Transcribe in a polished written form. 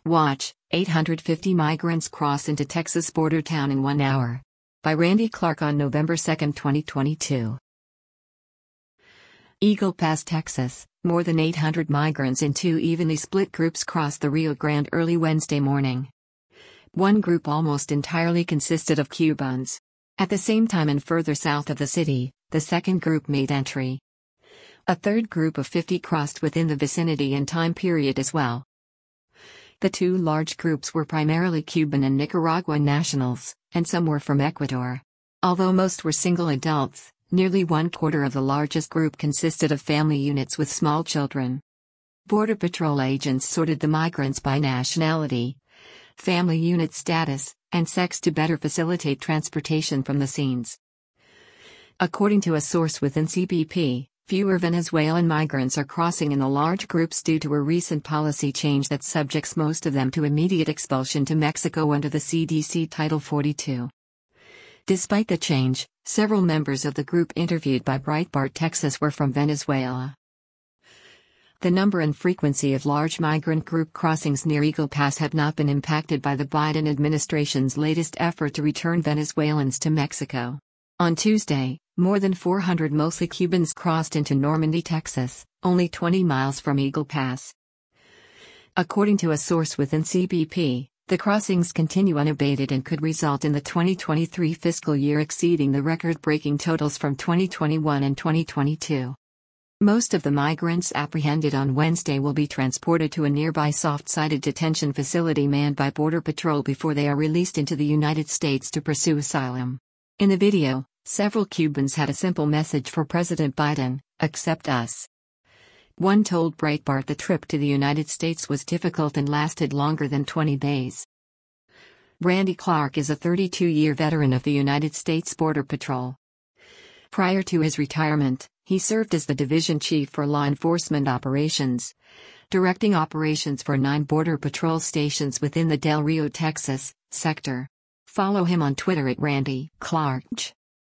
Watch, 850 migrants cross into Texas border town in 1 hour. By Randy Clark on November 2, 2022. Eagle Pass, Texas. More than 800 migrants in two evenly split groups crossed the Rio Grande early Wednesday morning. One group almost entirely consisted of Cubans. At the same time and further south of the city, the second group made entry. A third group of 50 crossed within the vicinity and time period as well. The two large groups were primarily Cuban and Nicaraguan nationals, and some were from Ecuador. Although most were single adults, nearly 1/4 of the largest group consisted of family units with small children. Border Patrol agents sorted the migrants by nationality, family unit status, and sex to better facilitate transportation from the scenes. According to a source within CBP, fewer Venezuelan migrants are crossing in the large groups due to a recent policy change that subjects most of them to immediate expulsion to Mexico under the CDC Title 42. Despite the change, several members of the group interviewed by Breitbart Texas were from Venezuela. The number and frequency of large migrant group crossings near Eagle Pass have not been impacted by the Biden administration's latest effort to return Venezuelans to Mexico. On Tuesday, more than 400 mostly Cubans crossed into Normandy, Texas, only 20 miles from Eagle Pass. According to a source within CBP, the crossings continue unabated and could result in the 2023 fiscal year exceeding the record-breaking totals from 2021 and 2022. Most of the migrants apprehended on Wednesday will be transported to a nearby soft-sided detention facility manned by Border Patrol before they are released into the United States to pursue asylum. In the video, several Cubans had a simple message for President Biden: "Accept us." One told Breitbart the trip to the United States was difficult and lasted longer than 20 days. Randy Clark is a 32-year veteran of the United States Border Patrol. Prior to his retirement, he served as the division chief for law enforcement operations, directing operations for 9 Border Patrol stations within the Del Rio, Texas, sector. Follow him on Twitter at Randy Clark.